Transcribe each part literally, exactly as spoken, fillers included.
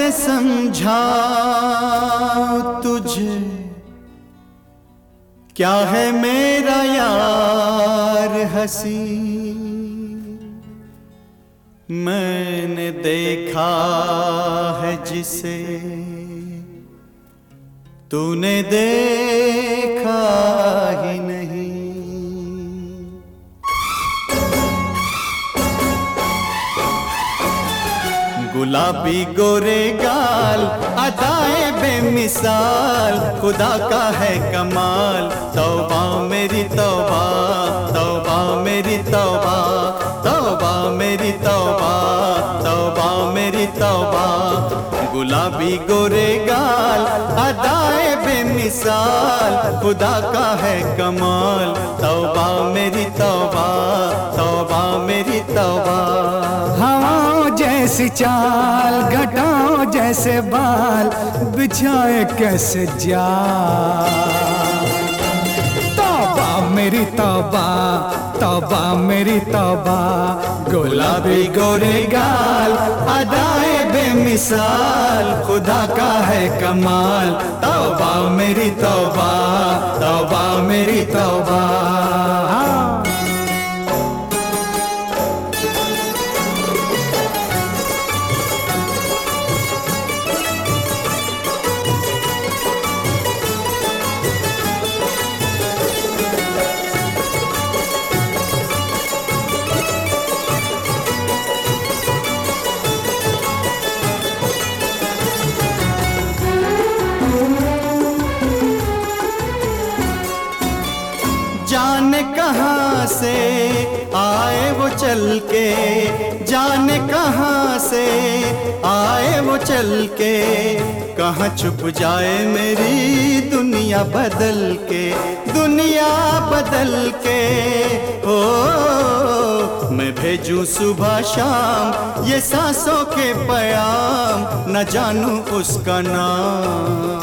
कैसे समझाऊं तुझे, क्या है मेरा यार हंसी। मैंने देखा है जिसे तूने देखा ही नहीं। गुलाबी गोरे गाल, अदाएं बेमिसाल, खुदा का है कमाल। तौबा मेरी तौबा, तौबा मेरी तौबा, तौबा मेरी तौबा, तौबा मेरी तौबा। गुलाबी गोरे गाल, अदाएं बेमिसाल, खुदा का है कमाल। तौबा मेरी तौबा, तौबा मेरी तौबा। हवाओं जैसी चाल, घटाओं जैसे बाल, बिछाए कैसे जाल। तौबा मेरी तौबा, तौबा मेरी तौबा। गुलाबी गोरे गाल, अदाएं बेमिसाल, खुदा का है कमाल। तौबा मेरी तौबा, तौबा मेरी तौबा। जाने कहाँ से आए वो चल के, जाने कहाँ से आए वो चल के, कहाँ छुप जाए मेरी दुनिया बदल के, दुनिया बदल के। ओ मैं भेजूं सुबह शाम ये सांसों के प्याम, न जानूं उसका नाम।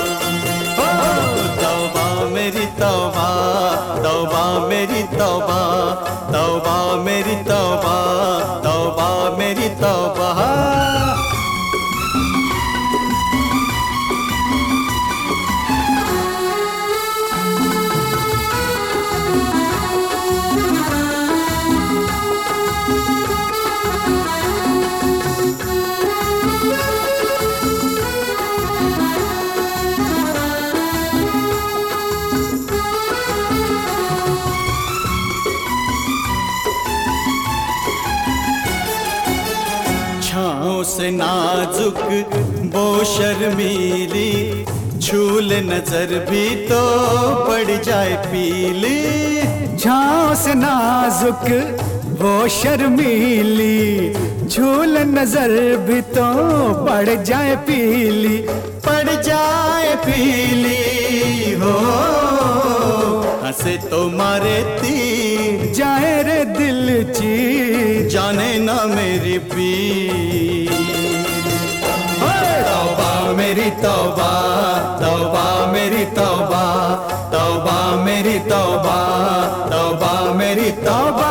मेरी तौबा, तौबा मेरी तौबा, तौबा मेरी तौबा, तौबा मेरी तौबा। छाँव से नाजुक वो शर्मीली, झूल नजर भी तो पड़ जाए पीली। छाँव से नाजुक वो शर्मीली, झूल नजर भी तो पड़ जाए पीली, पड़ जाए पीली। हो हंसे तो मारे तीर, जाए रे दिल चीर, जाने ना मेरी पीर। तौबा मेरी तौबा, तौबा मेरी तौबा, तौबा मेरी तौबा, तौबा मेरी तौबा।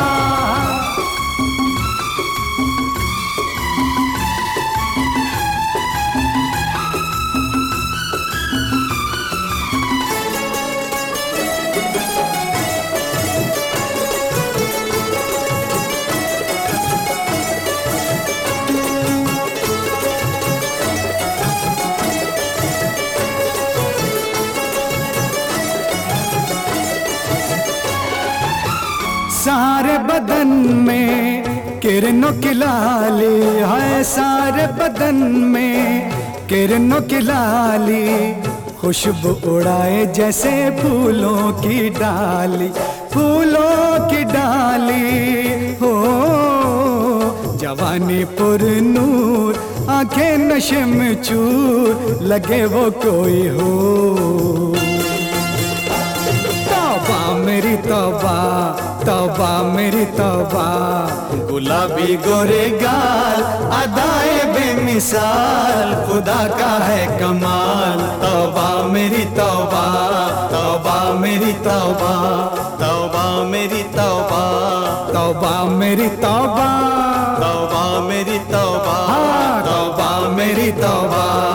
सारे बदन में किरणों की लाली है, सारे बदन में किरणों की लाली, खुशबू उड़ाए जैसे फूलों की डाली, फूलों की डाली। हो जवानी पुरनूर, आंखें नशे में चूर, लगे वो कोई हो। तौबा मेरी तौबा, तौबा मेरी तौबा। गुलाबी गोरे गाल, अदाएं बेमिसाल, खुदा का है कमाल। तौबा मेरी तौबा, तौबा मेरी तौबा, तौबा मेरी तौबा, तौबा मेरी तौबा, तौबा मेरी तौबा, तौबा मेरी मेरी तौबा।